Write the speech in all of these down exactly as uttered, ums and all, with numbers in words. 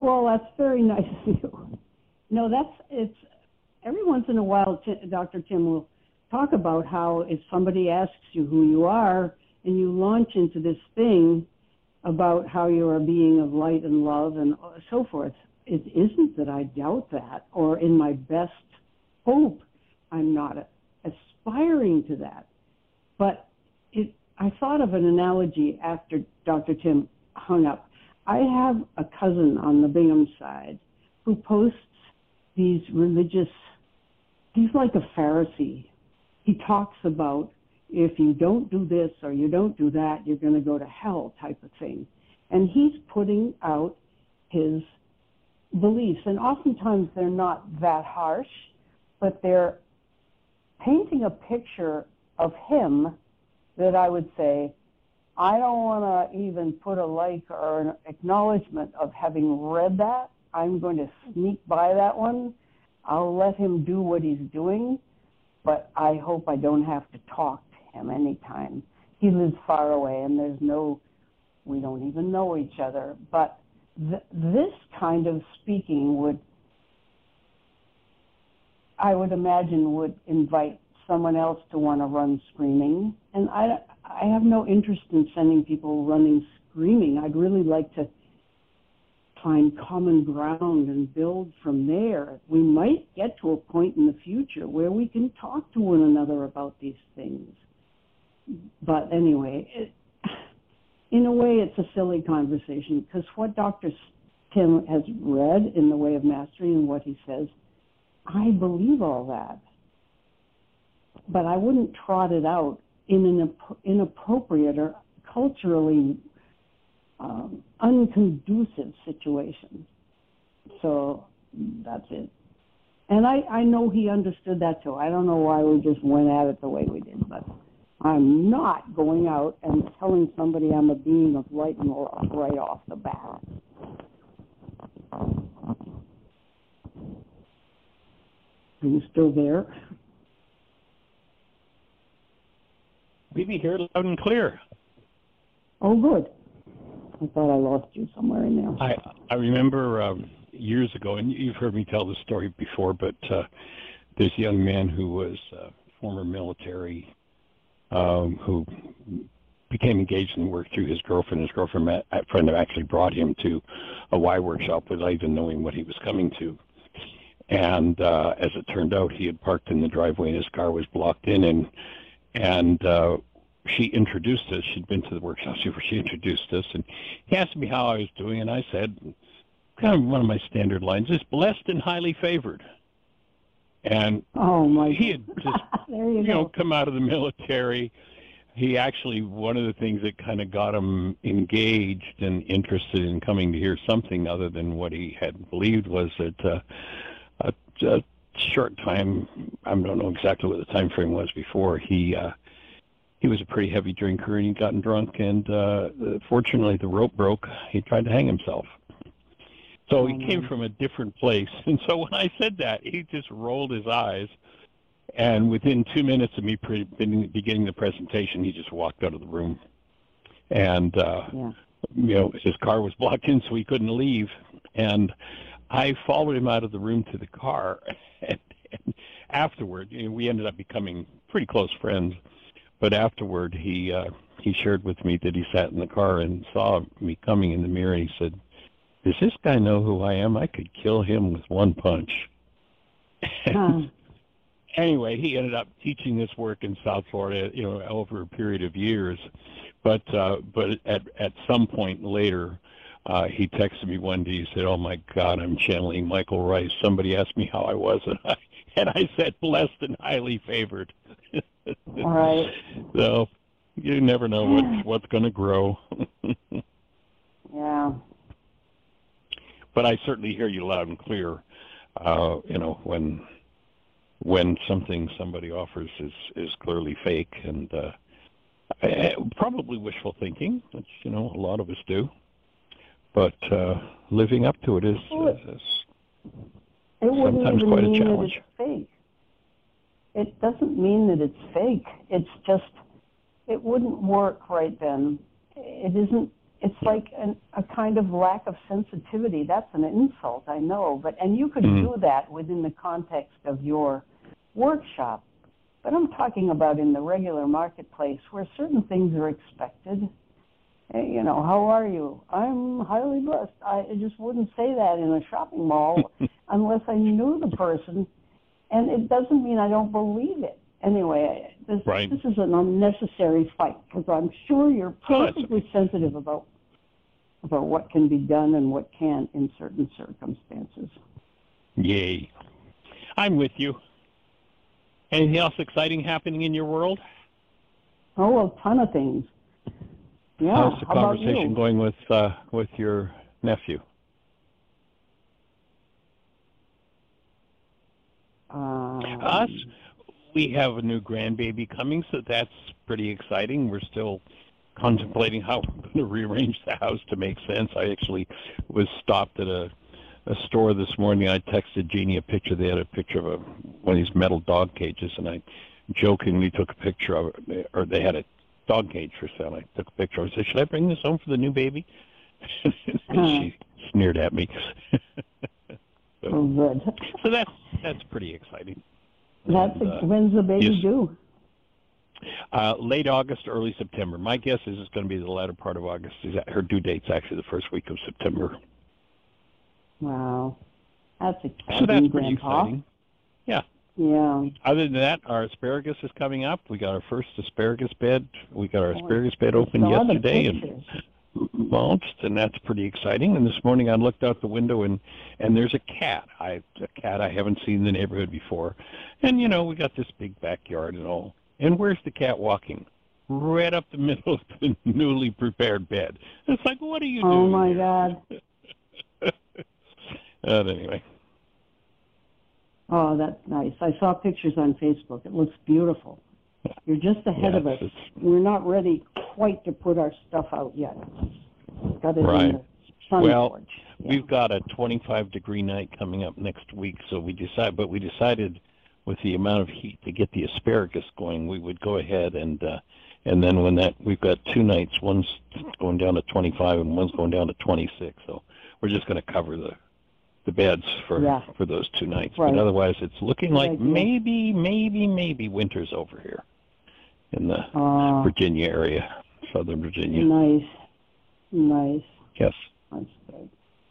Well, that's very nice of you. No, that's, it's, every once in a while, Doctor Tim will talk about how if somebody asks you who you are and you launch into this thing about how you are a being of light and love and so forth, it isn't that I doubt that, or in my best hope I'm not aspiring to that. But it, I thought of an analogy after Doctor Tim hung up. I have a cousin on the Bingham side who posts these religious, he's like a Pharisee. He talks about if you don't do this or you don't do that, you're going to go to hell type of thing. And he's putting out his beliefs. And oftentimes they're not that harsh, but they're painting a picture of him that I would say, I don't want to even put a like or an acknowledgement of having read that. I'm going to sneak by that one. I'll let him do what he's doing, but I hope I don't have to talk to him anytime. He lives far away, and there's no, we don't even know each other. But th- this kind of speaking would, I would imagine, would invite someone else to want to run screaming. And I, I have no interest in sending people running screaming. I'd really like to find common ground and build from there. We might get to a point in the future where we can talk to one another about these things. But anyway, it, in a way, it's a silly conversation, because what Doctor Tim has read in the Way of Mastery and what he says, I believe all that. But I wouldn't trot it out in an inappropriate or culturally um, unconducive situation. So that's it. And I, I know he understood that too. I don't know why we just went at it the way we did, but I'm not going out and telling somebody I'm a being of light and love right off the bat. Are you still there? We be here loud and clear. Oh, good. I thought I lost you somewhere in there. I I remember um, years ago, and you've heard me tell this story before, but uh, there's a young man who was uh, former military, um, who became engaged in work through his girlfriend. His girlfriend met, a friend had actually brought him to a Y workshop without even knowing what he was coming to. And uh, as it turned out, he had parked in the driveway and his car was blocked in, and and uh, she introduced us. She'd been to the workshop before. She introduced us, and he asked me how I was doing, and I said, kind of one of my standard lines, is blessed and highly favored. And oh my he had just there you, you go. know come out of the military. He actually, one of the things that kind of got him engaged and interested in coming to hear something other than what he had believed was that uh, a, a short time, I don't know exactly what the time frame was before, he uh, he was a pretty heavy drinker and he'd gotten drunk, and uh, fortunately the rope broke. He tried to hang himself. So oh, he came man. from a different place. And so when I said that, he just rolled his eyes. And within two minutes of me pre- beginning the presentation, he just walked out of the room. And, uh, yeah. you know, his car was blocked in, so he couldn't leave. And I followed him out of the room to the car. And, and afterward, you know, we ended up becoming pretty close friends. But afterward, he uh, he shared with me that he sat in the car and saw me coming in the mirror, and he said, does this guy know who I am? I could kill him with one punch. Huh. Anyway, he ended up teaching this work in South Florida, you know, over a period of years. But uh, but at at some point later, uh, he texted me one day. He said, "Oh my God, I'm channeling Michael Rice. Somebody asked me how I was, and I and I said blessed and highly favored." All right. So you never know what what's going to grow. Yeah. But I certainly hear you loud and clear. Uh, you know, when when something somebody offers is, is clearly fake, and uh, I, probably wishful thinking, which, you know, a lot of us do. But uh, living up to it is, well, it, is it sometimes even quite a mean challenge. That it's fake. It doesn't mean that it's fake. It's just, it wouldn't work right then. It isn't it's like an, a kind of lack of sensitivity. That's an insult, I know, but and you could Mm-hmm. do that within the context of your workshop. But I'm talking about in the regular marketplace where certain things are expected. Hey, you know, how are you? I'm highly blessed. I just wouldn't say that in a shopping mall unless I knew the person, and it doesn't mean I don't believe it. Anyway, this, Right. this is an unnecessary fight because I'm sure you're Oh, that's perfectly sensitive about about what can be done and what can't in certain circumstances. Yay. I'm with you. Anything else exciting happening in your world? Oh, a ton of things. Yeah. How's the How about conversation you? going with uh, with your nephew? Um, Us, we have a new grandbaby coming, so that's pretty exciting. We're still contemplating how we're going to rearrange the house to make sense. I actually was stopped at a, a store this morning. I texted Jeannie a picture. They had a picture of a, one of these metal dog cages, and I jokingly took a picture of it, or they had a dog cage for sale. I took a picture. I said, should I bring this home for the new baby? And she sneered at me. so, oh, good. so that's, that's pretty exciting. That's And, uh, when's the baby yes. due? Uh, late August, early September. My guess is it's going to be the latter part of August. Is that her due date's actually the first week of September. Wow, that's exciting, So that's pretty Grandpa. exciting. Yeah. Yeah. Other than that, our asparagus is coming up. We got our first asparagus bed. We got our Oh, asparagus bed I open saw the yesterday and pictures. mulched, and that's pretty exciting. And this morning I looked out the window and and there's a cat. I a cat I haven't seen in the neighborhood before. And you know, we got this big backyard and all. And where's the cat walking? Right up the middle of the newly prepared bed. It's like, what are you doing? Oh my here? God. But anyway. Oh, that's nice. I saw pictures on Facebook. It looks beautiful. You're just ahead Yeah, of us. it's- We're not ready quite to put our stuff out yet. Got it Right. in the sun Well, porch. Yeah. We've got a twenty-five degree night coming up next week, so we decide. But we decided, with the amount of heat, to get the asparagus going, we would go ahead and uh, and then when that we've got two nights, one's going down to twenty-five and one's going down to twenty-six. So we're just going to cover the the beds for Yeah. for those two nights. Right. But otherwise, it's looking Good like idea. maybe, maybe, maybe winter's over here in the Uh, Virginia area, Southern Virginia. nice. Nice. Yes. That's good.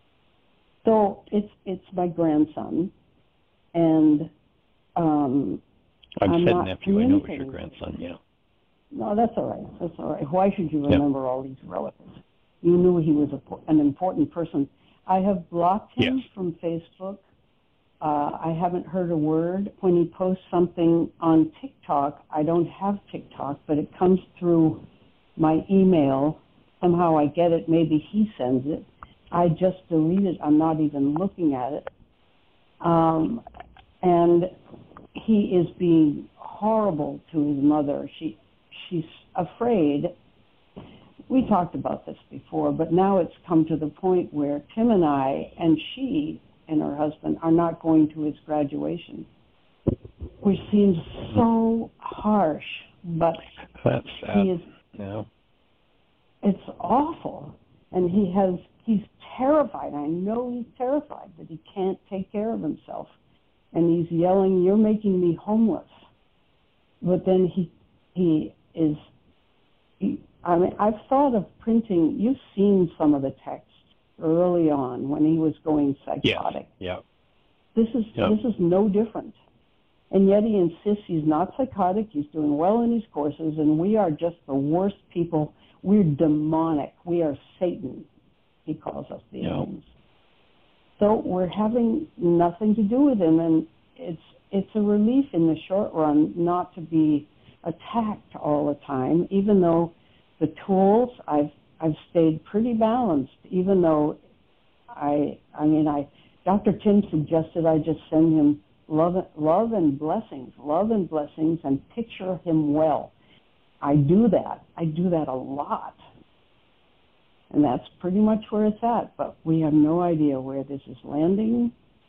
So it's it's my grandson, and um, I'm, I'm said not nephew. I know it's your communicating. grandson. Yeah. No, that's all right. That's all right. Why should you Yeah. remember all these relatives? You knew he was a, an important person. I have blocked him Yes. from Facebook. Uh, I haven't heard a word. When he posts something on TikTok, I don't have TikTok, but it comes through my email. Somehow I get it. Maybe he sends it. I just delete it. I'm not even looking at it. Um, and he is being horrible to his mother. She, she's afraid. We talked about this before, but now it's come to the point where Tim and I and she and her husband are not going to his graduation, which seems so harsh, but That's sad. he is, Yeah. it's awful. And he has, he's terrified. I know he's terrified that he can't take care of himself. And he's yelling, "You're making me homeless." But then he, he is, he, I mean, I've thought of printing, you've seen some of the text early on when he was going Yes. psychotic. Yeah. This is Yep. this is no different. And yet he insists he's not psychotic, he's doing well in his courses, and we are just the worst people. We're demonic. We are Satan, he calls us these Yep. things. So we're having nothing to do with him, and it's it's a relief in the short run not to be attacked all the time, even though the tools, I've I've stayed pretty balanced, even though I I mean I Doctor Tim suggested I just send him love love and blessings, love and blessings, and picture him well. I do that. I do that a lot. And that's pretty much where it's at, but we have no idea where this is landing,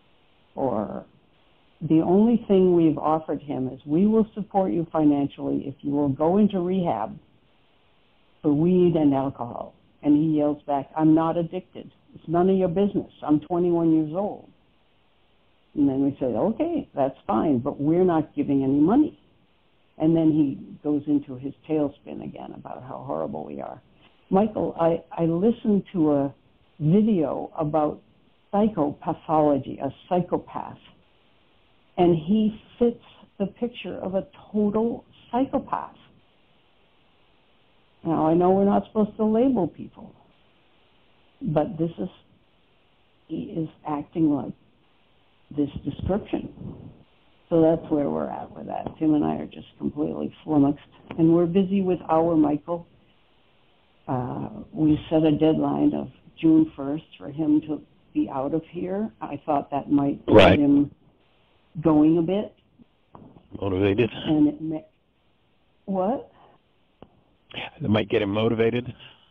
or the only thing we've offered him is we will support you financially if you will go into rehab for weed and alcohol. And he yells back, I'm not addicted. It's none of your business. I'm twenty-one years old. And then we say, okay, that's fine, but we're not giving any money. And then he goes into his tailspin again about how horrible we are. Michael, I, I listened to a video about psychopathology, a psychopath, and he fits the picture of a total psychopath. Now, I know we're not supposed to label people, but this is, he is acting like this description. So that's where we're at with that. Tim and I are just completely flummoxed, and we're busy with our Michael. Uh, we set a deadline of June first for him to be out of here. I thought that might get right. him going a bit. Motivated. And it may, what? That might get him motivated.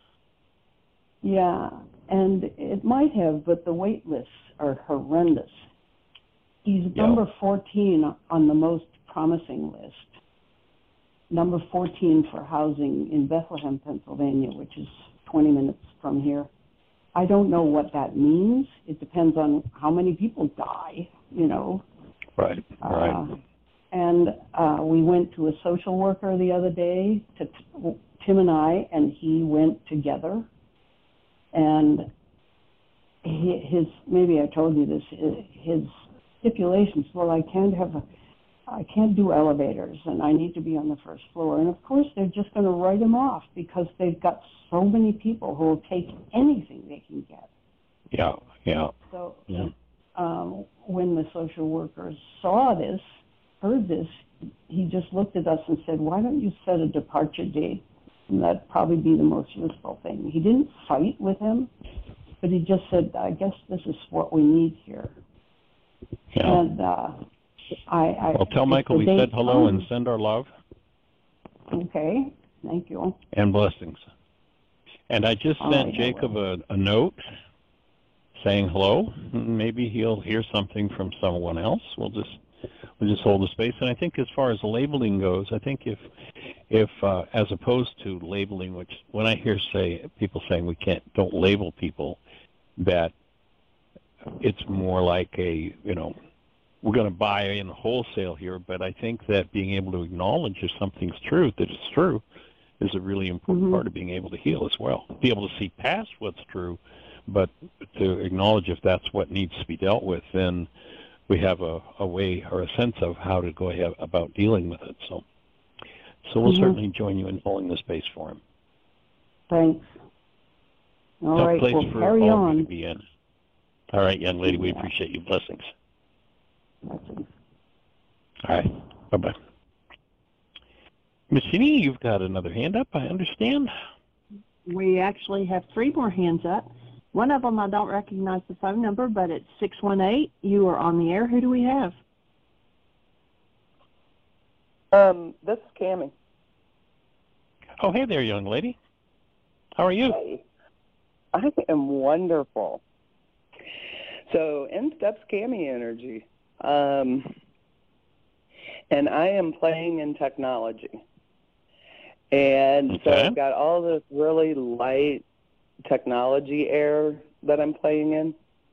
Yeah, and it might have, but the wait lists are horrendous. He's Yep. number fourteen on the most promising list. Number fourteen for housing in Bethlehem, Pennsylvania, which is twenty minutes from here. I don't know what that means. It depends on how many people die, you know. Right, right. Uh, and uh, we went to a social worker the other day, to t- Tim and I, and he went together. And he, his, maybe I told you this, his stipulations, well, I can't have a, I can't do elevators, and I need to be on the first floor. And of course, they're just going to write him off because they've got so many people who will take anything they can get. Yeah, yeah. So yeah. Um, when the social workers saw this, heard this, he just looked at us and said, why don't you set a departure date? And that'd probably be the most useful thing. He didn't fight with him, but he just said, I guess this is what we need here. Yeah. And uh, I, I... Well, tell Michael we said hello and send our love. Okay, thank you. And blessings. And I just All sent right, Jacob a, a note saying hello. Maybe he'll hear something from someone else. We'll just we'll just hold the space. And I think as far as labeling goes, I think if if uh, as opposed to labeling, which when I hear say people saying we can't don't label people, that it's more like a you know we're going to buy in wholesale here. But I think that being able to acknowledge if something's true, that it's true, is a really important mm-hmm. part of being able to heal as well. Be able to see past what's true, but to acknowledge if that's what needs to be dealt with, then we have a, a way or a sense of how to go ahead about dealing with it. So so we'll mm-hmm. certainly join you in holding the space for him. Thanks. All Tough right, place well, for carry all on. of you to be in. All right, young lady, we yeah. appreciate you. Blessings. Blessings. All right, bye-bye. Miss Jeannie, you've got another hand up, I understand. We actually have three more hands up. One of them I don't recognize the phone number, but it's six one eight. You are on the air. Who do we have? Um, this is Cammie. Oh, hey there, young lady. How are you? Hey. I am wonderful. So, in steps Cammie energy. Um, and I am playing in technology. And okay. so I've got all this really light technology air that I'm playing in.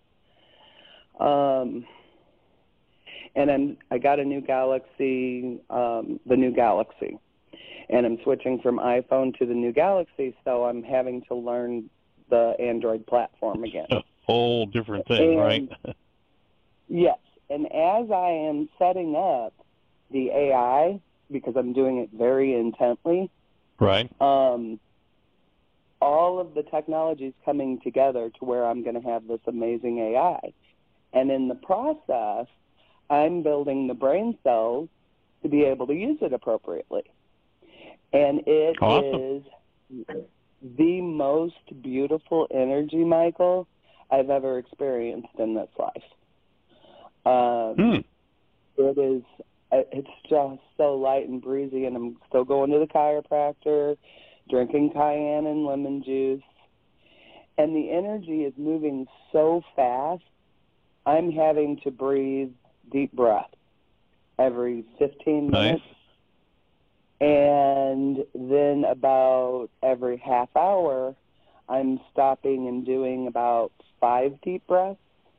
Um, and I'm, I got a new Galaxy, um, the new Galaxy. And I'm switching from iPhone to the new Galaxy, so I'm having to learn the Android platform again. A whole different thing, and, right? Yes. And as I am setting up the A I, because I'm doing it very intently, right. Um, all of the technology is coming together to where I'm going to have this amazing A I. And in the process, I'm building the brain cells to be able to use it appropriately. And it awesome. is the most beautiful energy, Michael, I've ever experienced in this life. Um, hmm. It is, it's just so light and breezy, and I'm still going to the chiropractor, drinking cayenne and lemon juice, and the energy is moving so fast, I'm having to breathe deep breath every fifteen minutes. Nice. And then about every half hour, I'm stopping and doing about five deep breaths.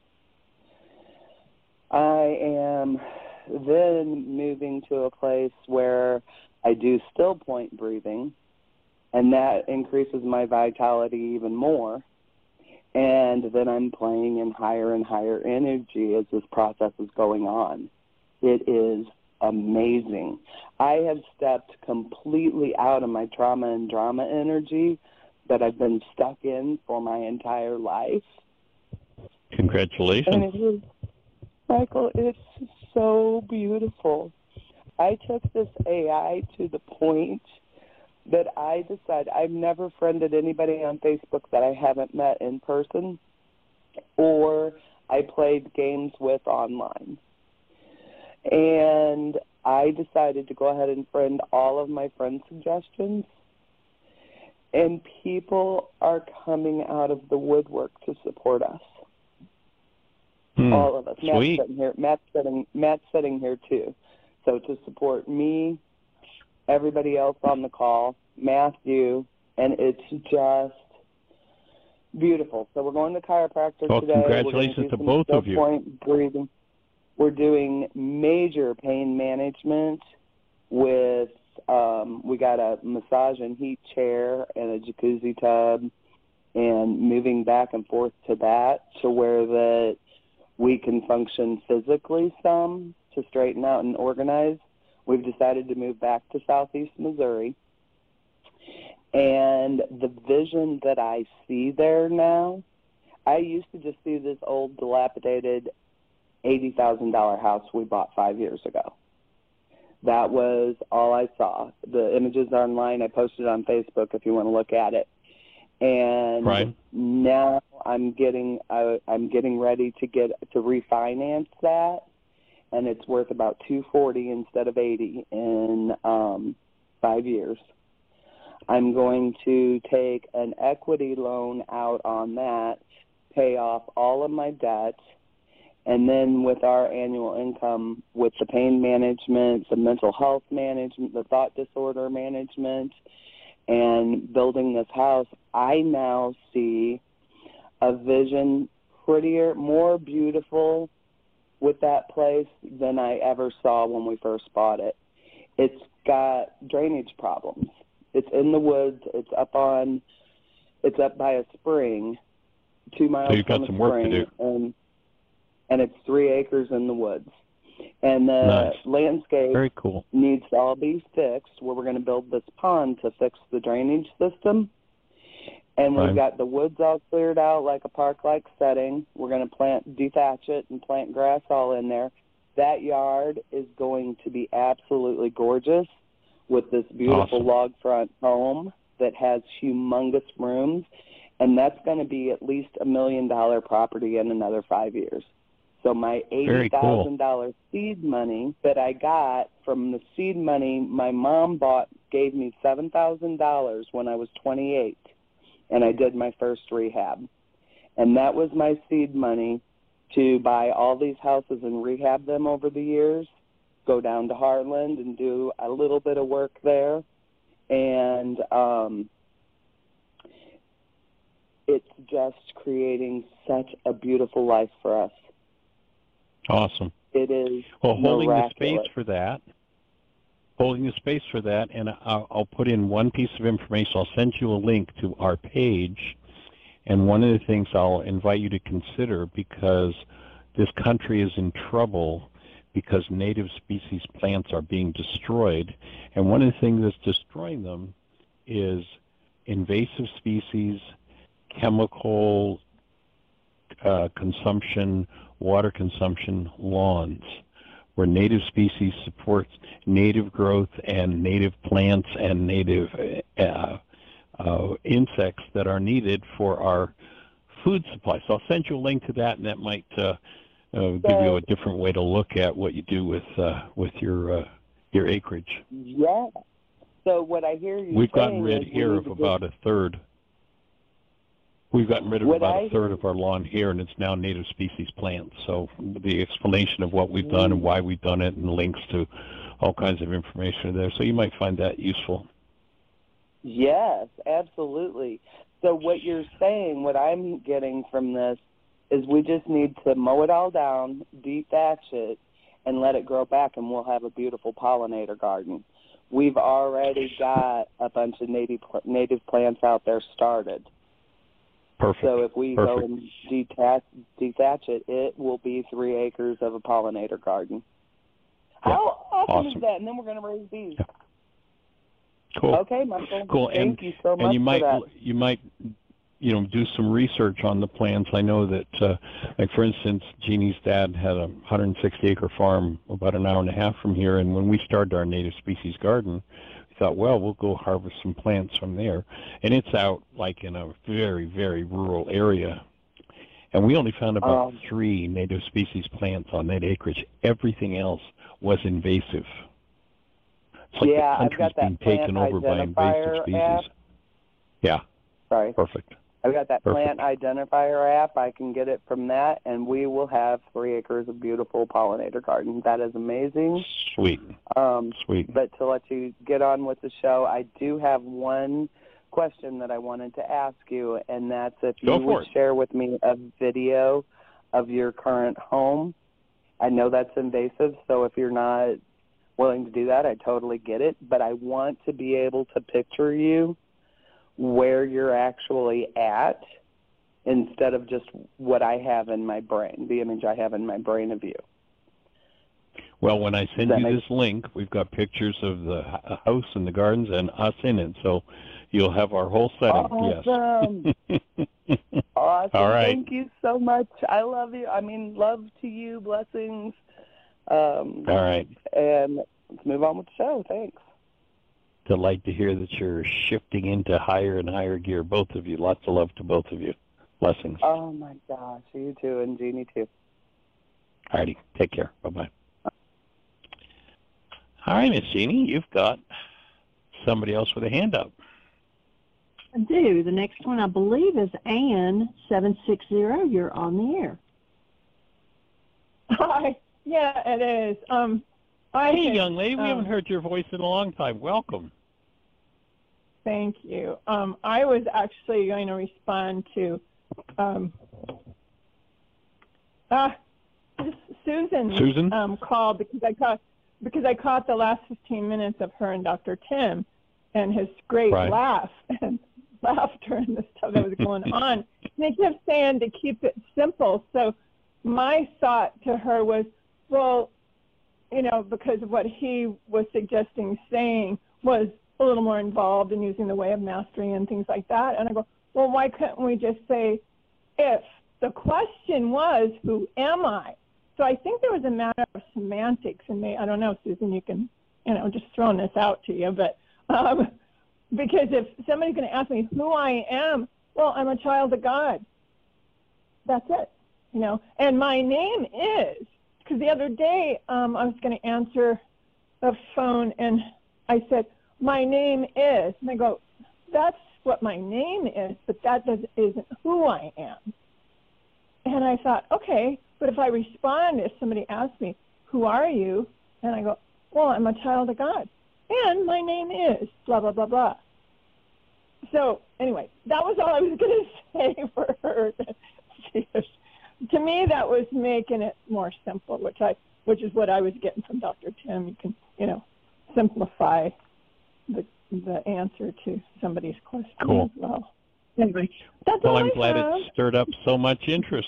I am then moving to a place where I do still point breathing, and that increases my vitality even more. And then I'm playing in higher and higher energy as this process is going on. It is amazing. I have stepped completely out of my trauma and drama energy that I've been stuck in for my entire life. Congratulations. And it is, Michael, it's so beautiful. I took this A I to the point that I decided I've never friended anybody on Facebook that I haven't met in person or I played games with online. And I decided to go ahead and friend all of my friend suggestions. And people are coming out of the woodwork to support us. Hmm. All of us. Sweet. Matt's sitting here. Matt's sitting, Matt's sitting here too. So to support me, everybody else on the call, Matthew, and it's just beautiful. So we're going to chiropractor well, today. Congratulations to both of you. Point breathing. We're doing major pain management with, um, we got a massage and heat chair and a jacuzzi tub, and moving back and forth to that to where that we can function physically some to straighten out and organize. We've decided to move back to Southeast Missouri. And the vision that I see there now, I used to just see this old dilapidated eighty thousand dollars house we bought five years ago. That was all I saw. The images are online. I posted on Facebook if you want to look at it. And right. now I'm getting uh, I'm getting ready to get to refinance that, and it's worth about two forty instead of eighty in um, five years. I'm going to take an equity loan out on that, pay off all of my debt, and then with our annual income, with the pain management, the mental health management, the thought disorder management, and building this house, I now see a vision prettier, more beautiful with that place than I ever saw when we first bought it. It's got drainage problems. It's in the woods. It's up on, it's up by a spring, two miles so you've got from some a work spring, to do. and and it's three acres in the woods. And the Nice. landscape Very cool. needs to all be fixed, where we're going to build this pond to fix the drainage system. And we've Right. got the woods all cleared out like a park-like setting. We're going to plant, dethatch it, and plant grass all in there. That yard is going to be absolutely gorgeous with this beautiful Awesome. log front home that has humongous rooms. And that's going to be at least a million-dollar property in another five years. So my eighty thousand dollars cool. seed money that I got from the seed money my mom bought gave me seven thousand dollars when I was twenty-eight, and I did my first rehab. And that was my seed money to buy all these houses and rehab them over the years, go down to Heartland and do a little bit of work there. And um, it's just creating such a beautiful life for us. Awesome. It is well holding miraculous. the space for that holding the space for that and I'll, I'll put in one piece of information. I'll send you a link to our page, and one of the things I'll invite you to consider, because this country is in trouble because native species plants are being destroyed, and one of the things that's destroying them is invasive species, chemical uh, consumption, water consumption, lawns, where native species supports native growth and native plants and native uh, uh, insects that are needed for our food supply. So I'll send you a link to that, and that might uh, uh, give you a different way to look at what you do with uh, with your uh, your acreage. Yeah. So what I hear you We've saying gotten rid is here of about get... a third. We've gotten rid of what about I a third hear... of our lawn here, and it's now native species plants. So the explanation of what we've done and why we've done it, and links to all kinds of information are there. So you might find that useful. Yes, absolutely. So what you're saying, what I'm getting from this, is we just need to mow it all down, dethatch it, and let it grow back, and we'll have a beautiful pollinator garden. We've already got a bunch of native native plants out there started. Perfect. So if we Perfect. go and detach, detach it, it will be three acres of a pollinator garden. Yeah. How awesome Awesome. is that? And then we're going to raise bees. Yeah. Cool. Okay, Michael. Cool. Thank and, you so much and you for might, that. you might, you know, do some research on the plants. I know that, uh, like for instance, Jeannie's dad had a one hundred sixty acre farm about an hour and a half from here, and when we started our native species garden, we thought, well, we'll go harvest some plants from there, and it's out like in a very, very rural area. And we only found about Um, three native species plants on that acreage. Everything else was invasive. It's like yeah, the I've country's got being that taken plant over by invasive identifier species. app. Yeah, Sorry. perfect. I've got that Perfect. plant identifier app. I can get it from that, and we will have three acres of beautiful pollinator garden. That is amazing. Sweet, Um, sweet. but to let you get on with the show, I do have one question that I wanted to ask you, and that's if Go you for would it. share with me a video of your current home. I know that's invasive, so if you're not willing to do that, I totally get it, but I want to be able to picture you where you're actually at instead of just what I have in my brain, the image I have in my brain of you. Well, when I send that you make- this link, we've got pictures of the h- house and the gardens and us in it, so you'll have our whole setting. Awesome. Yes. Awesome. All right. Thank you so much. I love you. I mean, love to you. Blessings. Um, All right. And let's move on with the show. Thanks. Delight to hear that you're shifting into higher and higher gear, both of you. Lots of love to both of you. Blessings. Oh, my gosh. You too, and Jeannie too. All righty. Take care. Bye-bye. All right, Miss Jeannie, you've got somebody else with a hand up. I do. The next one, I believe, is Ann seven six zero. You're on the air. Hi. Yeah, it is. Um, I Hey, had, young lady, we um, haven't heard your voice in a long time. Welcome. Thank you. Um, I was actually going to respond to um, uh, Susan. Susan? Um, called because I caught because I caught the last fifteen minutes of her and Doctor Tim, and his great Right. laugh and laughter and the stuff that was going on. And they kept saying to keep it simple. So my thought to her was, well, you know, because of what he was suggesting saying was a little more involved in using the way of mastery and things like that. And I go, well, why couldn't we just say, if the question was, who am I? So I think there was a matter of semantics, and may I don't know, Susan, you can, you know, just throwing this out to you, but um, because if somebody's going to ask me who I am, well, I'm a child of God. That's it, you know. And my name is, because the other day um, I was going to answer the phone, and I said, my name is, and I go, that's what my name is, but that does, isn't who I am. And I thought, okay, but if I respond, if somebody asks me, who are you? And I go, well, I'm a child of God. And my name is blah, blah, blah, blah. So anyway, that was all I was going to say for her. To me, that was making it more simple, which I, which is what I was getting from Doctor Tim. You can, you know, simplify the the answer to somebody's question Cool. as well. Anyway, that's Well, all I'm I glad have. it stirred up so much interest.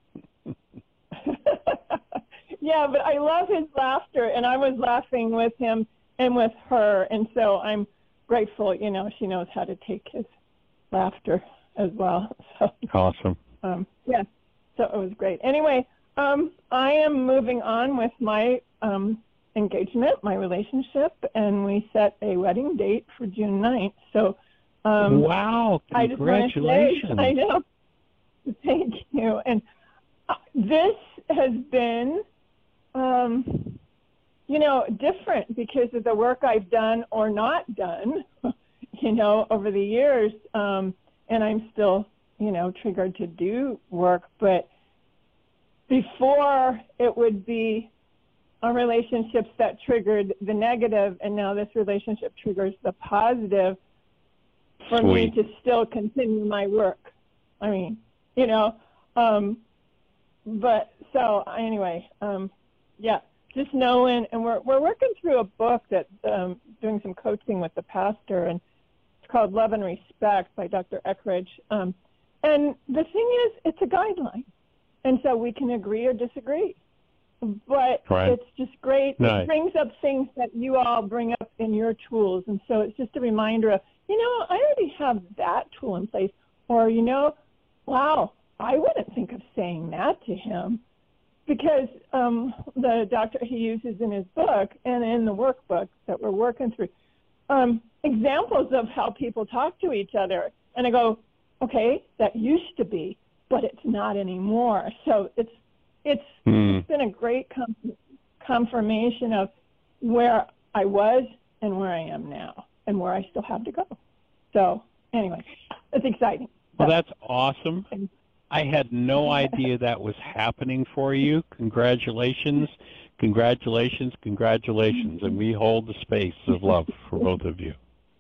Yeah, but I love his laughter, and I was laughing with him and with her, and so I'm grateful, you know, she knows how to take his laughter as well. So, Awesome. um, yeah, so it was great. Anyway, um, I am moving on with my um, engagement, my relationship, and we set a wedding date for June ninth. So, um, wow, I just wanna say, congratulations. I know. Thank you. And uh, this has been, um, you know, different because of the work I've done or not done, you know, over the years. Um, and I'm still, you know, triggered to do work. But before it would be a relationships that triggered the negative, and now this relationship triggers the positive. for Sweet. me to still continue my work. I mean, you know, um, but so anyway, um, yeah, just knowing, and we're we're working through a book that um, doing some coaching with the pastor, and it's called Love and Respect by Doctor Eckridge. Um, and the thing is, it's a guideline, and so we can agree or disagree. But Right. it's just great. Nice. It brings up things that you all bring up in your tools, and so it's just a reminder of, you know, I already have that tool in place, or you know, wow, I wouldn't think of saying that to him, because um, the doctor he uses in his book and in the workbook that we're working through, um, examples of how people talk to each other, and I go, okay, that used to be, but it's not anymore. So it's it's, Hmm. it's been a great com- confirmation of where I was and where I am now, and where I still have to go. So anyway, it's exciting. Well, So- that's awesome. I had no idea that was happening for you. Congratulations, congratulations, congratulations. And we hold the space of love for both of you.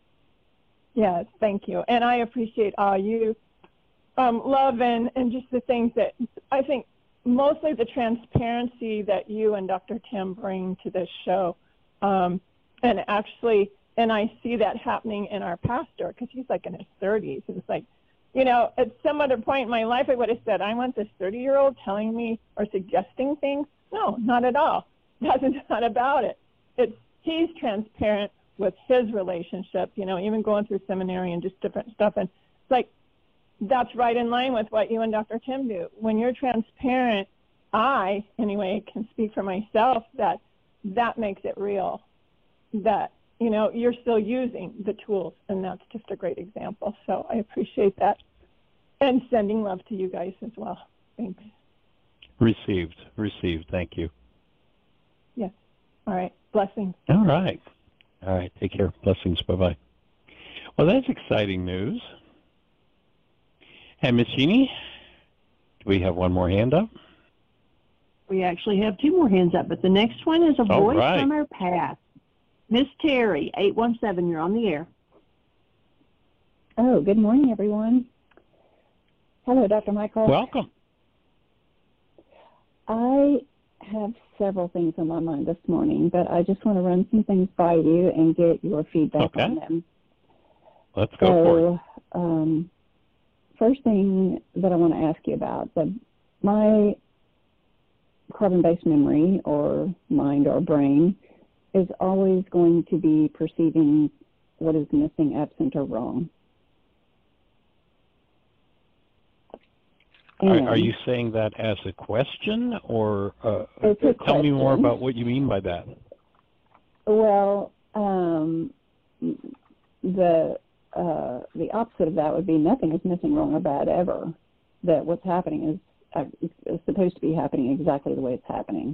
Yes, thank you. And I appreciate all you um, love and, and just the things that I think mostly the transparency that you and Doctor Tim bring to this show. Um, and actually, and I see that happening in our pastor, because he's like in his thirties. And it's like, you know, at some other point in my life, I would have said, I want this thirty-year-old telling me or suggesting things. No, not at all. That's not about it. It's he's transparent with his relationship, you know, even going through seminary and just different stuff. And it's like, that's right in line with what you and Doctor Tim do. When you're transparent, I, anyway, can speak for myself that that makes it real, that, you know, you're still using the tools, and that's just a great example. So I appreciate that. And sending love to you guys as well. Thanks. Received, received. Thank you. Yes. All right. Blessings. All right. All right. Take care. Blessings. Bye-bye. Well, that's exciting news. And Miss Jeannie, do we have one more hand up? We actually have two more hands up, but the next one is a All voice right. from our past. Miss Terry, eight one seven, you're on the air. Oh, good morning, everyone. Hello, Doctor Michael. Welcome. I have several things on my mind this morning, but I just want to run some things by you and get your feedback Okay. on them. Let's go for it. So, um, first thing that I want to ask you about, the, my carbon-based memory or mind or brain is always going to be perceiving what is missing, absent, or wrong. Are, And are you saying that as a question, or uh, It's a tell me more question. about what you mean by that? Well, um, the uh, the opposite of that would be nothing is missing, wrong, or bad ever. That what's happening is, uh, is supposed to be happening exactly the way it's happening.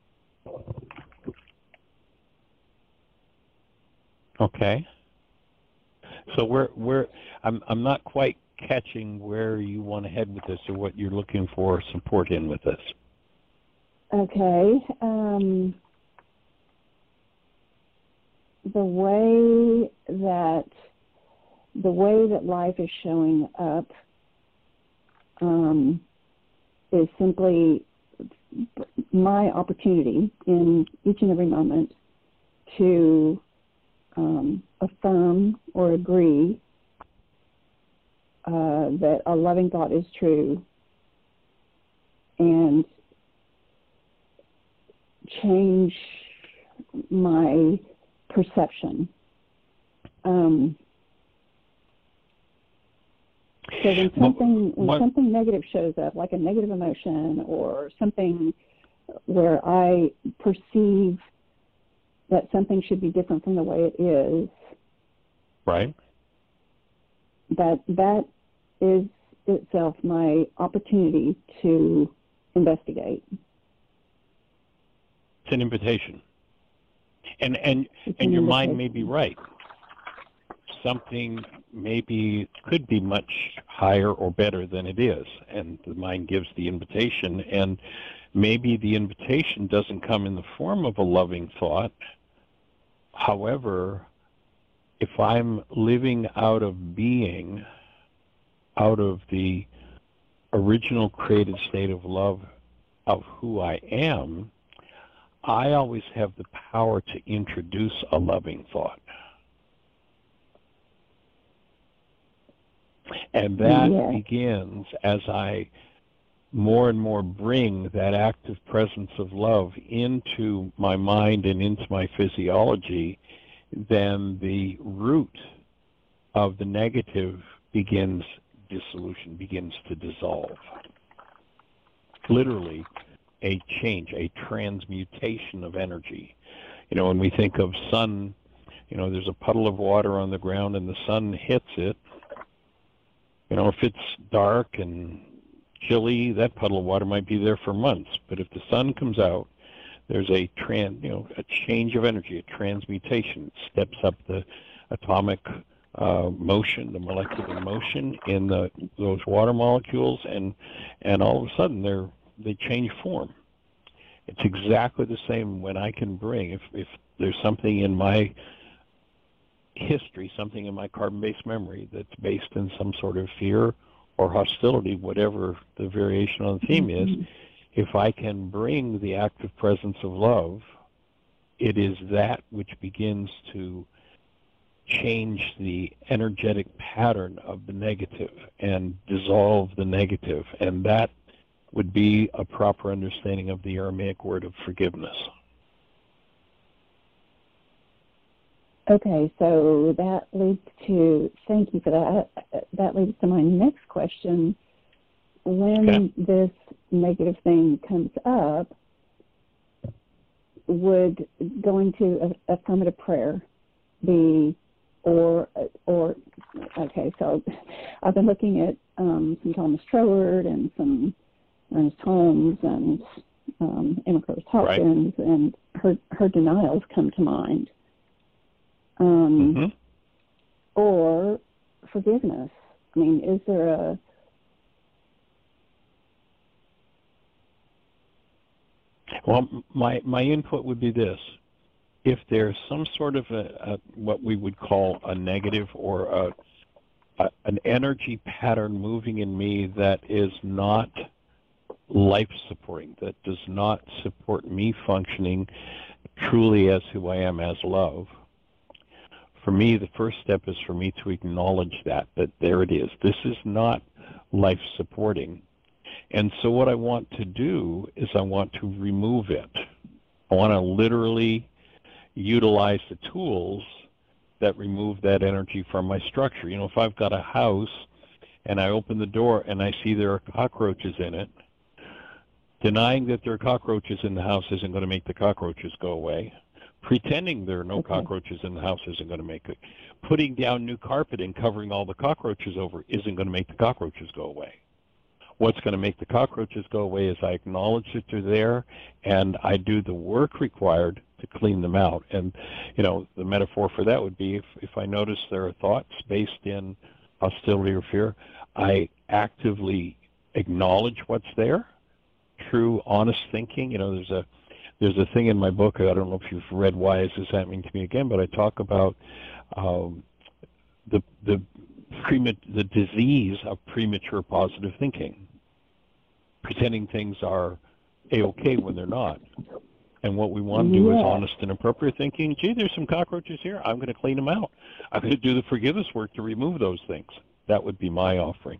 Okay. So we're we're I'm I'm not quite catching where you want to head with this, or what you're looking for support in with this. Okay. Um, the way that the way that life is showing up um, is simply my opportunity in each and every moment to um, affirm or agree uh, that a loving thought is true, and change my perception. Um, so when something when what- something negative shows up, like a negative emotion or something where I perceive that something should be different from the way it is, Right. that that is itself my opportunity to investigate. It's an invitation. And and It's and an your mind may invitation. be right. Something maybe could be much higher or better than it is, and the mind gives the invitation, and maybe the invitation doesn't come in the form of a loving thought. However, if I'm living out of being, out of the original created state of love of who I am, I always have the power to introduce a loving thought. And that Yeah. begins as I more and more bring that active presence of love into my mind and into my physiology, then the root of the negative begins dissolution, begins to dissolve. Literally, a change, a transmutation of energy. You know, when we think of sun, you know, there's a puddle of water on the ground and the sun hits it. You know, if it's dark and chilly, that puddle of water might be there for months. But if the sun comes out, there's a trans, you know, a change of energy, a transmutation. It steps up the atomic uh, motion, the molecular motion in the those water molecules, and and all of a sudden they're they change form. It's exactly the same when I can bring, if if there's something in my history, something in my carbon-based memory that's based in some sort of fear or hostility, whatever the variation on the theme Mm-hmm. is, if I can bring the active presence of love, it is that which begins to change the energetic pattern of the negative and dissolve the negative. And that would be a proper understanding of the Aramaic word of forgiveness. Okay, so that leads to, thank you for that. That leads to my next question. When Okay. this negative thing comes up, would going to a affirmative prayer be, or, or, okay, so I've been looking at um, some Thomas Troward and some Ernest Holmes and um, Emma Curtis Hopkins, right. and her, her denials come to mind. Um, mm-hmm. Or forgiveness. I mean, is there a Well, my my input would be this: if there's some sort of a, a what we would call a negative or a, a an energy pattern moving in me that is not life supporting, that does not support me functioning truly as who I am as love. For me, the first step is for me to acknowledge that, that there it is. This is not life-supporting. And so what I want to do is I want to remove it. I want to literally utilize the tools that remove that energy from my structure. You know, if I've got a house and I open the door and I see there are cockroaches in it, denying that there are cockroaches in the house isn't going to make the cockroaches go away. Pretending there are no Okay. cockroaches in the house isn't going to make it. Putting down new carpet and covering all the cockroaches over isn't going to make the cockroaches go away. What's going to make the cockroaches go away is I acknowledge that they're there and I do the work required to clean them out. And, you know, the metaphor for that would be if, if I notice there are thoughts based in hostility or fear, I actively acknowledge what's there. True, honest thinking. You know, there's a There's a thing in my book, I don't know if you've read Why Is This Happening to Me Again, but I talk about um, the the the disease of premature positive thinking, pretending things are A-okay when they're not. And what we want to do Yeah. is honest and appropriate thinking. Gee, there's some cockroaches here. I'm going to clean them out. I'm going to do the forgiveness work to remove those things. That would be my offering.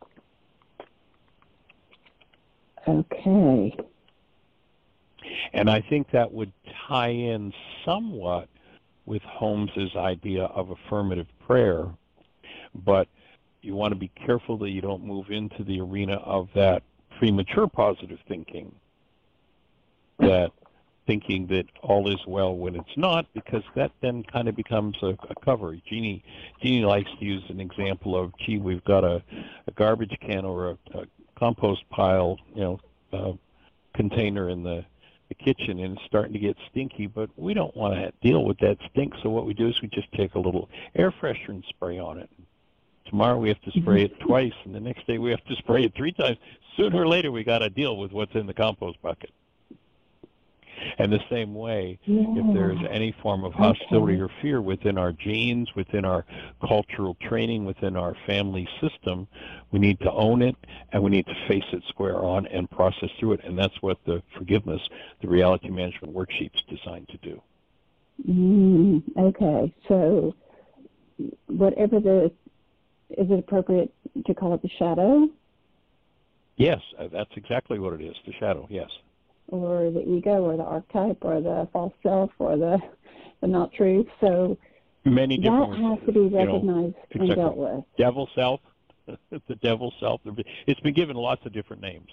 okay? And I think that would tie in somewhat with Holmes's idea of affirmative prayer, but you want to be careful that you don't move into the arena of that premature positive thinking, that thinking that all is well when it's not, because that then kind of becomes a, a cover. Jeannie, Jeannie likes to use an example of, gee, we've got a, a garbage can or a, a compost pile, you know, uh, container in the the kitchen and it's starting to get stinky, but we don't want to deal with that stink, so what we do is we just take a little air freshener and spray on it. Tomorrow we have to spray it twice, and the next day we have to spray it three times. Sooner or later we got to deal with what's in the compost bucket. And the same way, Yeah. if there's any form of hostility Okay. or fear within our genes, within our cultural training, within our family system, we need to own it, and we need to face it square on and process through it. And that's what the forgiveness, the reality management worksheet's designed to do. Mm, okay. So whatever the, is it appropriate to call it the shadow? Yes, uh, that's exactly what it is, the shadow, yes. Or the ego, or the archetype, or the false self, or the, the not truth. So Many different that has to be you know, recognized and exactly. dealt with. Devil self, the devil self. It's been given lots of different names.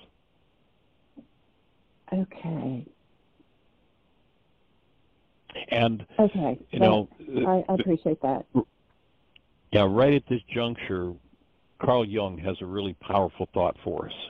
Okay. And, Okay. you That- know, I, I appreciate that. yeah, right at this juncture, Carl Jung has a really powerful thought for us.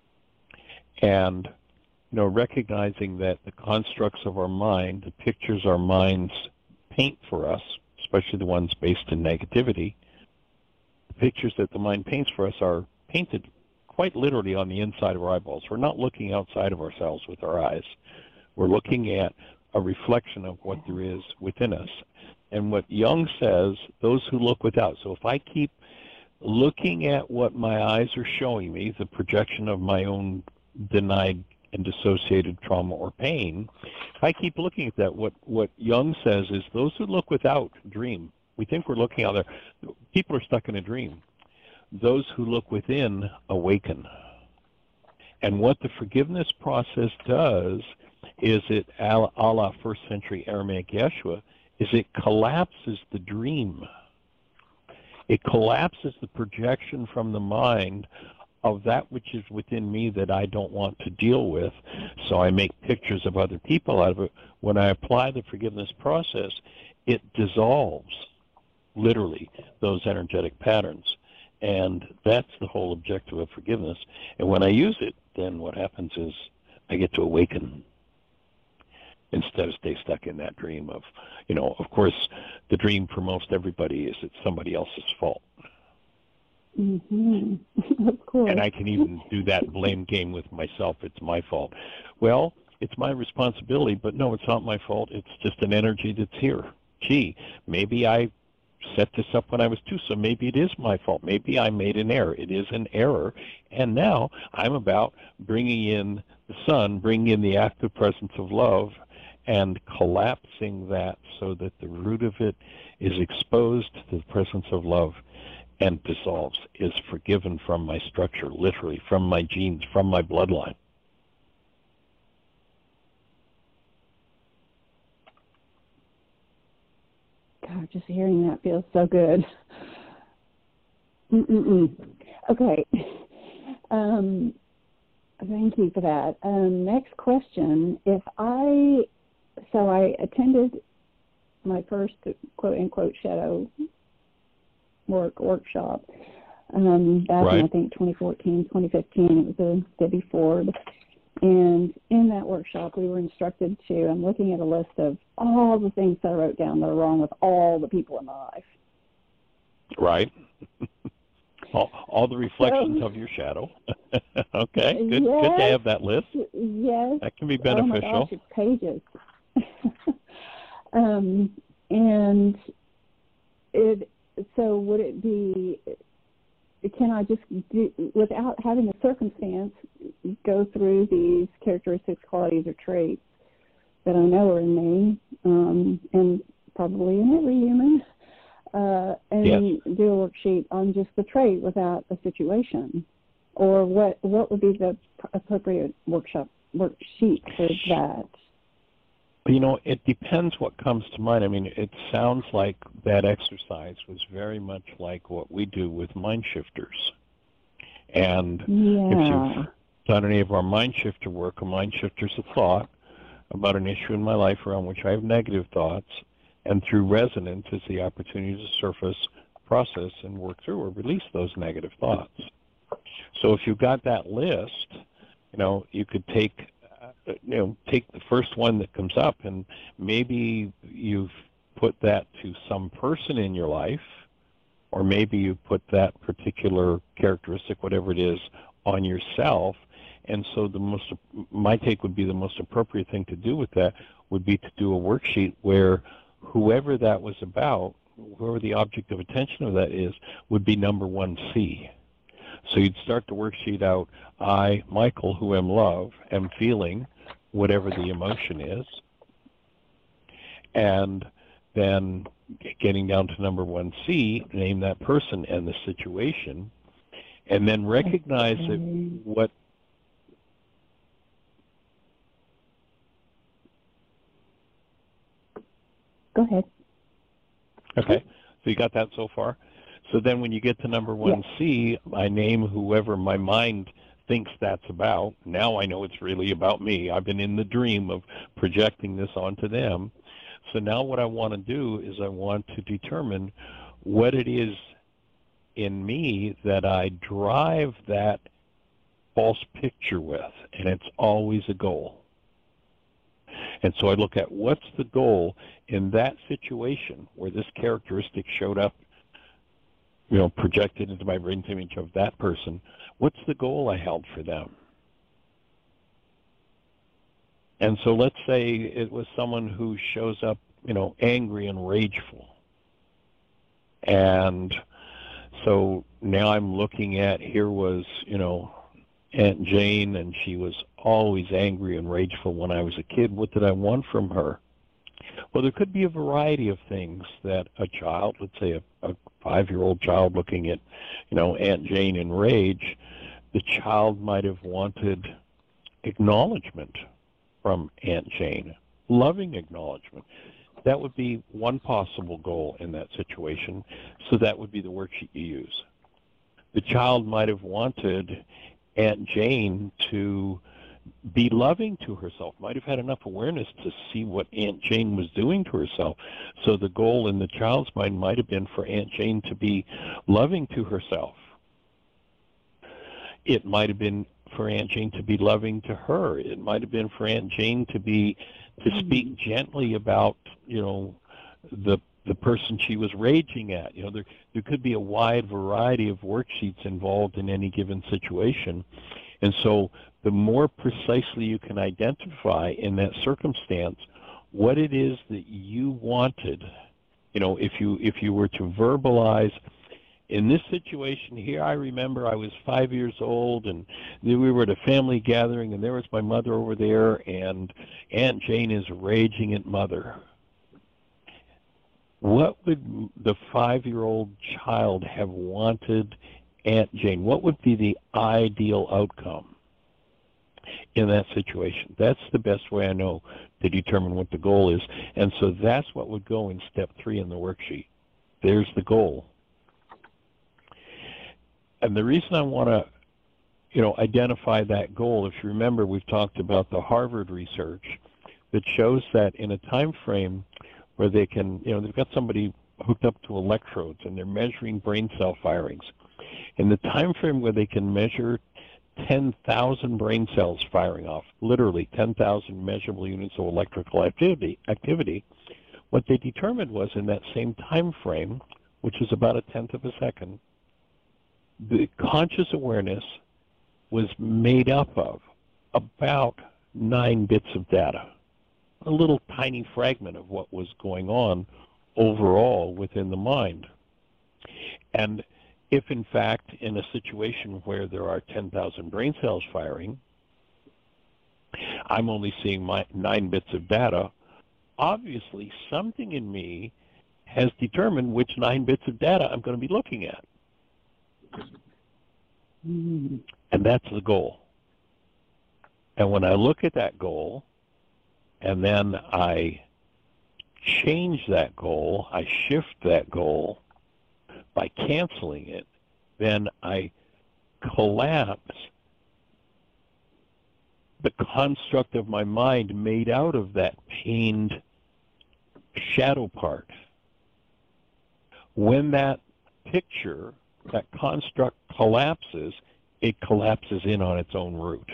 And, you know, recognizing that the constructs of our mind, the pictures our minds paint for us, especially the ones based in negativity, the pictures that the mind paints for us are painted quite literally on the inside of our eyeballs. We're not looking outside of ourselves with our eyes. We're looking at a reflection of what there is within us. And what Jung says, those who look without. So if I keep looking at what my eyes are showing me, the projection of my own denied and dissociated trauma or pain, if I keep looking at that, what, what Jung says is those who look without dream. We think we're looking out there. People are stuck in a dream. Those who look within awaken. And what the forgiveness process does is it, a la first century Aramaic Yeshua, is it collapses the dream. It collapses the projection from the mind of that which is within me that I don't want to deal with. So I make pictures of other people out of it. When I apply the forgiveness process, it dissolves, literally, those energetic patterns. And that's the whole objective of forgiveness. And when I use it, then what happens is I get to awaken instead of stay stuck in that dream of, you know, of course, the dream for most everybody is it's somebody else's fault. Mm-hmm. Of course. And I can even do that blame game with myself. It's my fault. Well, it's my responsibility, but no, it's not my fault. It's just an energy that's here. Gee, maybe I set this up when I was two, so maybe it is my fault. Maybe I made an error. It is an error. And now I'm about bringing in the sun, bringing in the active presence of love, and collapsing that so that the root of it is exposed to the presence of love and dissolves, is forgiven from my structure, literally, from my genes, from my bloodline. God, just hearing that feels so good. Mm-mm-mm. Okay. Um, thank you for that. Um, next question. If I, so I attended my first quote-unquote shadow work workshop um, back Right. in, I think, twenty fourteen, twenty fifteen. It was a Debbie Ford. And in that workshop, we were instructed to, I'm looking at a list of all the things that I wrote down that are wrong with all the people in my life. Right. all, all the reflections So, of your shadow. Okay, good, yes, good to have that list. Yes. That can be Oh my beneficial. gosh, it's pages. um, and it, so would it be, can I just, do, without having a circumstance, go through these characteristics, qualities, or traits that I know are in me, um, and probably in every human, uh, and Yes. do a worksheet on just the trait without a situation? Or what, what would be the appropriate workshop worksheet for that? You know, it depends what comes to mind. I mean, it sounds like that exercise was very much like what we do with mind shifters. And Yeah. if you've done any of our mind shifter work, a mind shifter is a thought about an issue in my life around which I have negative thoughts, and through resonance is the opportunity to surface, process, and work through or release those negative thoughts. So if you've got that list, you know, you could take you know, take the first one that comes up, and maybe you've put that to some person in your life, or maybe you put that particular characteristic, whatever it is, on yourself, And so the most, my take would be the most appropriate thing to do with that would be to do a worksheet where whoever that was about, whoever the object of attention of that is, would be number one C. So you'd start the worksheet out, I, Michael, who am love, am feeling whatever the emotion is, and then getting down to number one C, name that person and the situation, and then recognize that what Go ahead. Okay, so you got that so far? So then when you get to number one C, I name whoever my mind thinks that's about. Now I know it's really about me. I've been in the dream of projecting this onto them. So now what I want to do is I want to determine what it is in me that I drive that false picture with, and it's always a goal. And so I look at what's the goal in that situation where this characteristic showed up, you know, projected into my brain image of that person. What's the goal I held for them? And so let's say it was someone who shows up, you know, angry and rageful. And so now I'm looking at, here was, you know, Aunt Jane, and she was always angry and rageful when I was a kid. What did I want from her? Well, there could be a variety of things that a child, let's say a, a five-year-old child looking at, you know, Aunt Jane in rage, the child might have wanted acknowledgement from Aunt Jane, loving acknowledgement. That would be one possible goal in that situation, so that would be the worksheet you use. The child might have wanted Aunt Jane to be loving to herself, might have had enough awareness to see what Aunt Jane was doing to herself. So the goal in the child's mind might have been for Aunt Jane to be loving to herself. It might have been for Aunt Jane to be loving to her. It might have been for Aunt Jane to be to speak gently about, you know, the the person she was raging at. You know, there there could be a wide variety of worksheets involved in any given situation. And so the more precisely you can identify in that circumstance what it is that you wanted, you know, if you if you were to verbalize, in this situation here, I remember I was five years old, and we were at a family gathering, and there was my mother over there, and Aunt Jane is raging at Mother. What would the five-year-old child have wanted Aunt Jane? What would be the ideal outcome in that situation? That's the best way I know to determine what the goal is. And so that's what would go in step three in the worksheet. There's the goal. And the reason I want to, you know, identify that goal, if you remember, we've talked about the Harvard research that shows that in a time frame where they can, you know, they've got somebody hooked up to electrodes and they're measuring brain cell firings. In the time frame where they can measure ten thousand brain cells firing off, literally ten thousand measurable units of electrical activity, activity, what they determined was in that same time frame, which is about a tenth of a second, the conscious awareness was made up of about nine bits of data, a little tiny fragment of what was going on overall within the mind. And if, in fact, in a situation where there are ten thousand brain cells firing, I'm only seeing my nine bits of data, obviously something in me has determined which nine bits of data I'm going to be looking at. And that's the goal. And when I look at that goal, and then I change that goal, I shift that goal by canceling it, then I collapse the construct of my mind made out of that pained shadow part. When that picture, that construct collapses, it collapses in on its own root.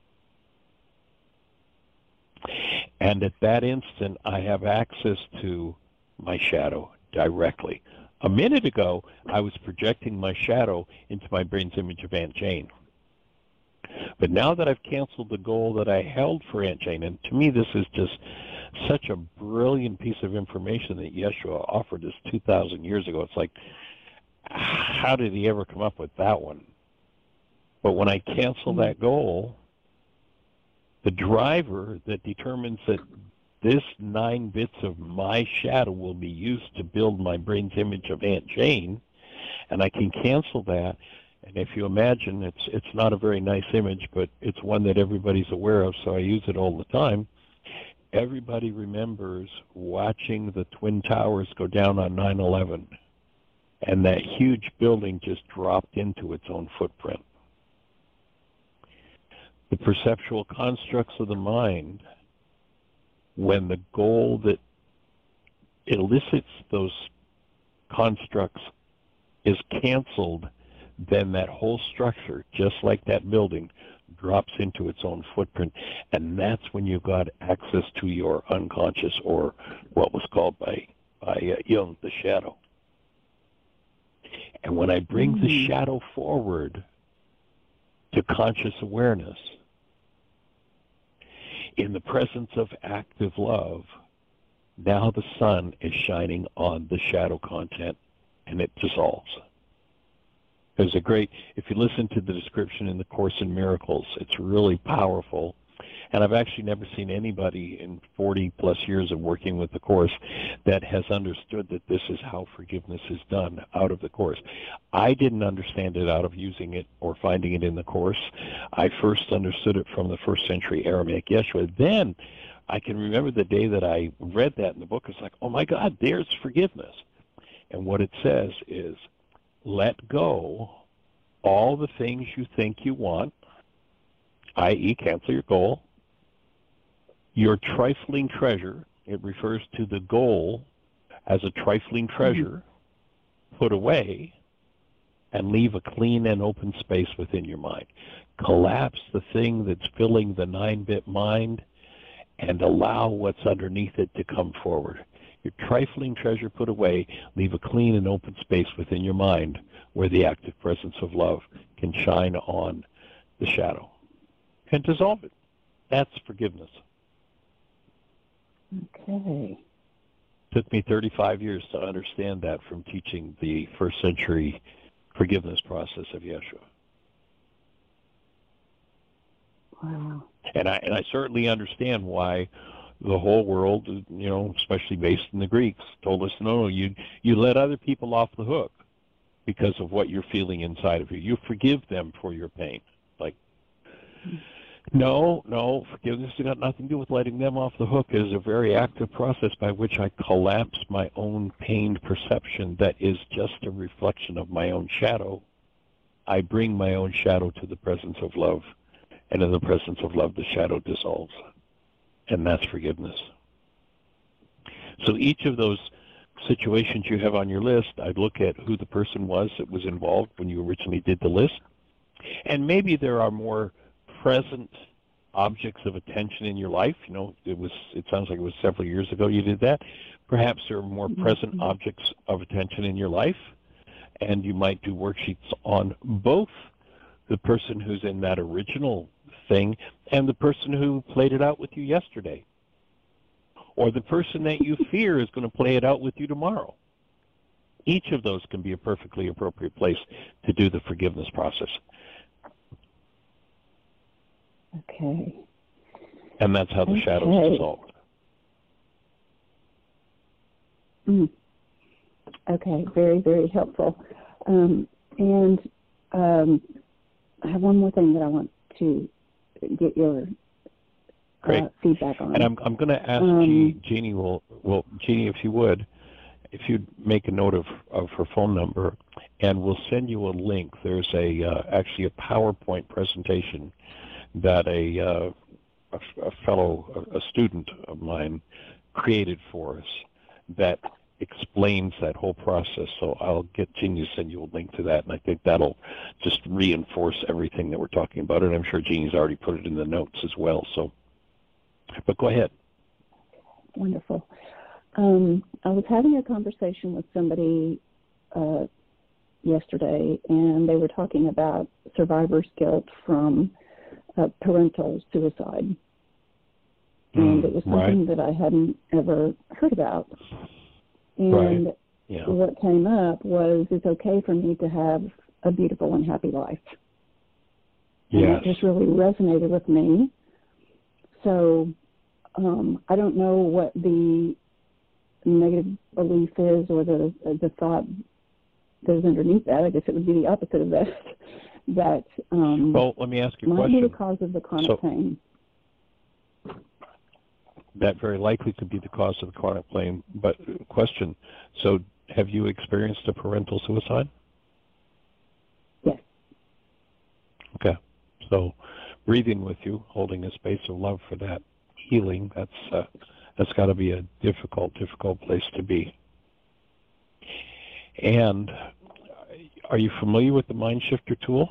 And at that instant, I have access to my shadow directly. A minute ago, I was projecting my shadow into my brain's image of Aunt Jane. But now that I've canceled the goal that I held for Aunt Jane, and to me this is just such a brilliant piece of information that Yeshua offered us two thousand years ago. It's like, how did he ever come up with that one? But when I cancel that goal, the driver that determines that this nine bits of my shadow will be used to build my brain's image of Aunt Jane, and I can cancel that. And if you imagine, it's it's not a very nice image, but it's one that everybody's aware of, so I use it all the time. Everybody remembers watching the Twin Towers go down on nine eleven, and that huge building just dropped into its own footprint. The perceptual constructs of the mind, when the goal that elicits those constructs is canceled, then that whole structure, just like that building, drops into its own footprint, and that's when you got access to your unconscious, or what was called by, by uh, Jung, the shadow. And when I bring mm-hmm. the shadow forward to conscious awareness, in the presence of active love, now the sun is shining on the shadow content, and it dissolves. There's a great, if you listen to the description in the Course in Miracles, it's really powerful. And I've actually never seen anybody in forty plus years of working with the Course that has understood that this is how forgiveness is done out of the Course. I didn't understand it out of using it or finding it in the Course. I first understood it from the first century Aramaic Yeshua. Then I can remember the day that I read that in the book. It's like, oh my God, there's forgiveness. And what it says is, let go all the things you think you want, that is cancel your goal. Your trifling treasure, it refers to the goal as a trifling treasure, mm-hmm. put away, and leave a clean and open space within your mind. Collapse the thing that's filling the nine-bit mind and allow what's underneath it to come forward. Your trifling treasure put away, leave a clean and open space within your mind where the active presence of love can shine on the shadow and dissolve it. That's forgiveness. Okay. Took me thirty-five years to understand that from teaching the first century forgiveness process of Yeshua. Wow. And I and I certainly understand why the whole world, you know, especially based in the Greeks, told us, no, no, you you let other people off the hook because of what you're feeling inside of you. You forgive them for your pain. Like, no, no, forgiveness has got nothing to do with letting them off the hook. It is a very active process by which I collapse my own pained perception that is just a reflection of my own shadow. I bring my own shadow to the presence of love, and in the presence of love, the shadow dissolves. And that's forgiveness. So each of those situations you have on your list, I'd look at who the person was that was involved when you originally did the list. And maybe there are more present objects of attention in your life. You know, it was. It sounds like it was several years ago you did that. Perhaps there are more mm-hmm. present objects of attention in your life, and you might do worksheets on both the person who's in that original thing and the person who played it out with you yesterday, or the person that you fear is going to play it out with you tomorrow. Each of those can be a perfectly appropriate place to do the forgiveness process. Okay. And that's how the okay. shadows dissolved. Mm. Okay, very, very helpful. Um, and um, I have one more thing that I want to get your Great. Uh, feedback on. And I'm I'm going to ask um, Jeannie, will, well, Jeannie, if you would, if you'd make a note of, of her phone number, and we'll send you a link. There's a uh, actually a PowerPoint presentation that a, uh, a, a fellow, a, a student of mine created for us that explains that whole process. So I'll get Jeannie to send you a link to that, and I think that'll just reinforce everything that we're talking about. And I'm sure Jeannie's already put it in the notes as well. So, but go ahead. Wonderful. Um, I was having a conversation with somebody uh, yesterday, and they were talking about survivor's guilt from uh, parental suicide. And Mm, it was something right. that I hadn't ever heard about. And Right. Yeah. what came up was, it's okay for me to have a beautiful and happy life. And Yes. that just really resonated with me. So um, I don't know what the negative belief is or the the thought that is underneath that. I guess it would be the opposite of that. That um, Well, let me ask you a might question. be the cause of the chronic So- pain. That very likely could be the cause of the chronic pain. But question, so have you experienced a parental suicide? Yes. Okay. So breathing with you, holding a space of love for that healing, that's uh, that's got to be a difficult, difficult place to be. And are you familiar with the Mind Shifter tool?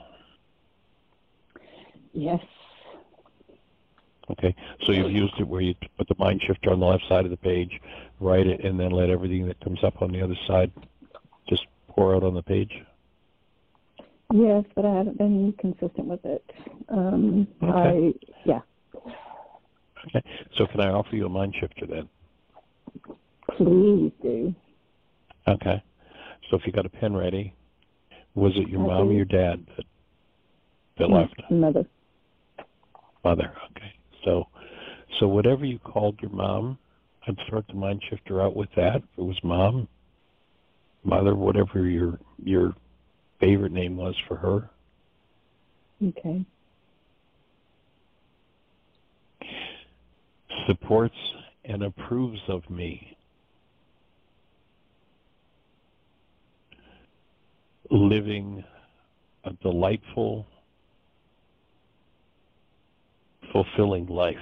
Yes. Okay, so you've used it where you put the Mind Shifter on the left side of the page, write it, and then let everything that comes up on the other side just pour out on the page? Yes, but I haven't been consistent with it. Um, Okay. I, yeah. Okay, so can I offer you a Mind Shifter then? Please do. Okay, so if you got a pen ready, was it your I mom do. or your dad that, that My left? Mother. Mother, okay. So, so whatever you called your mom, I'd start the Mind Shifter out with that. If it was mom, mother, whatever your your favorite name was for her. Okay. Supports and approves of me. Living a delightful, fulfilling life.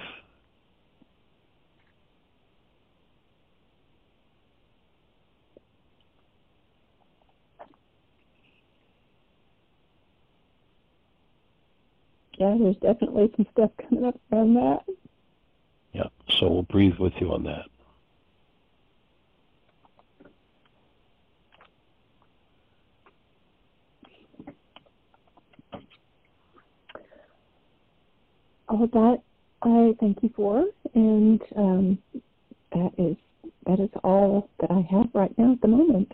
Yeah, there's definitely some stuff coming up around that. Yeah, so we'll breathe with you on that. All of that I thank you for, and um, that is that is all that I have right now at the moment.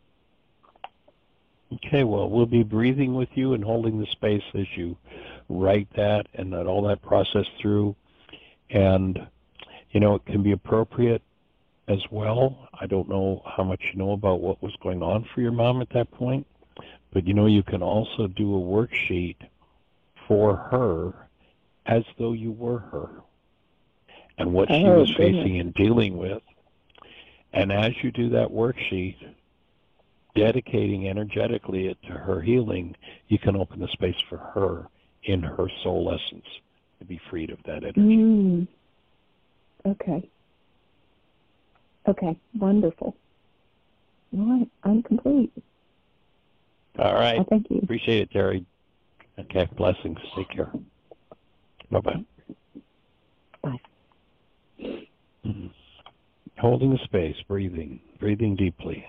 Okay, well, we'll be breathing with you and holding the space as you write that and that all that process through. And, you know, it can be appropriate as well. I don't know how much you know about what was going on for your mom at that point, but, you know, you can also do a worksheet for her as though you were her and what she Oh, was goodness. facing and dealing with. And as you do that worksheet, dedicating energetically it to her healing, you can open the space for her in her soul essence to be freed of that energy. Mm. Okay. Okay, wonderful. All right, I'm complete. All right. I thank you. Appreciate it, Terry. Okay, blessings. Take care. Bye-bye. Bye. Mm-hmm. Holding the space, breathing, breathing deeply.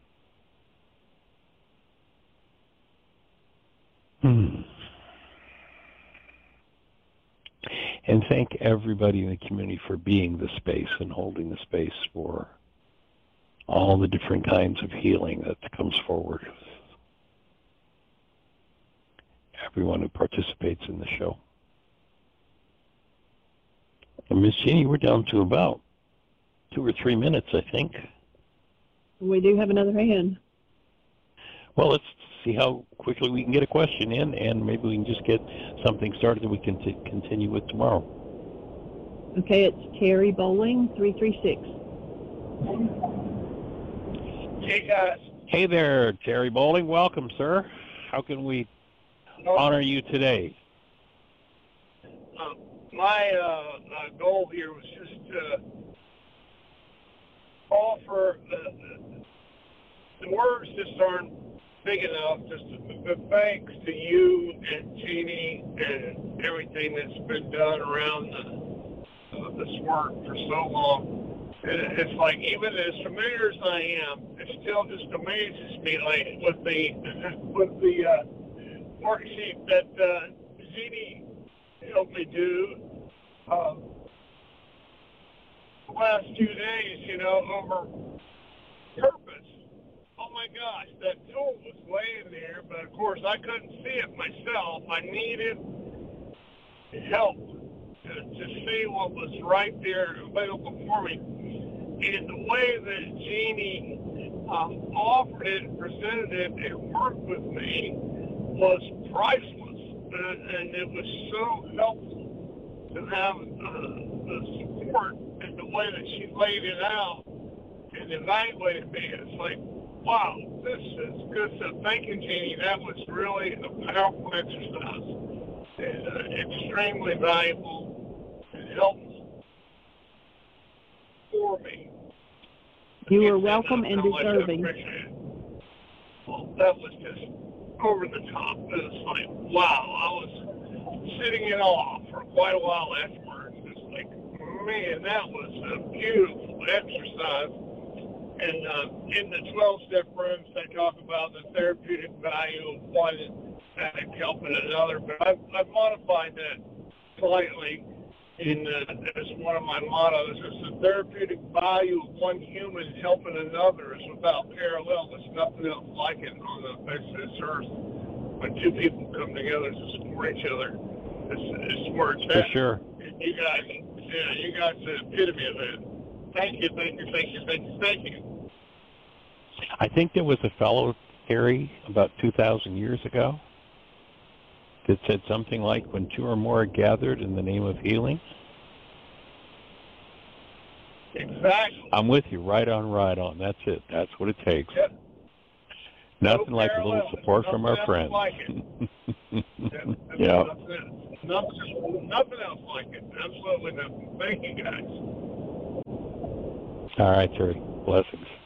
Hmm. And thank everybody in the community for being the space and holding the space for all the different kinds of healing that comes forward. Everyone who participates in the show. And Miss Jeannie, we're down to about two or three minutes, I think. We do have another hand. Well, let's see how quickly we can get a question in, and maybe we can just get something started that we can t- continue with tomorrow. Okay, it's Terry Bowling, three three six. Hey, guys. Hey there, Terry Bowling. Welcome, sir. How can we honor you today? Uh, my uh, uh, goal here was just to offer uh, the words just aren't big enough. Just the thanks to you and Jeannie and everything that's been done around the, uh, this work for so long. And it's like, even as familiar as I am, it still just amazes me, like with the with the uh, worksheet that uh, Jeannie helped me do. Um, the last few days, you know, over purpose. Oh my gosh, that tool was laying there, but of course I couldn't see it myself. I needed help to, to see what was right there available for me. And the way that Jeannie um, offered it and presented it and worked with me was priceless. And, and it was so helpful to have uh, the support and the way that she laid it out and evaluated me. It's like, wow, this is good stuff. Thank you, Jeannie. That was really a powerful exercise and uh, extremely valuable and helpful for me. You were welcome and deserving. Well, that was just over the top. It was like, wow, I was sitting in awe for quite a while afterwards. It's like, man, that was a beautiful exercise. And uh, in the twelve-step rooms, they talk about the therapeutic value of one addict helping another. But I've, I've modified that slightly in uh, as one of my mottos. It's the therapeutic value of one human helping another is without parallel. There's nothing else like it on the face of this earth. When two people come together to support each other, it's, it's where it's For at. sure. You guys, yeah, you guys are the epitome of that. Thank you, thank you, thank you, thank you, thank you. I think there was a fellow, Harry, about two thousand years ago that said something like, when two or more are gathered in the name of healing. Exactly. I'm with you, right on, right on. That's it. That's what it takes. Yep. Nothing No like a little parallel. support Nothing from our else friends. like it. Yeah. Yeah. Nothing, nothing, nothing else like it. Absolutely nothing. Thank you, guys. All right, Terry. Blessings.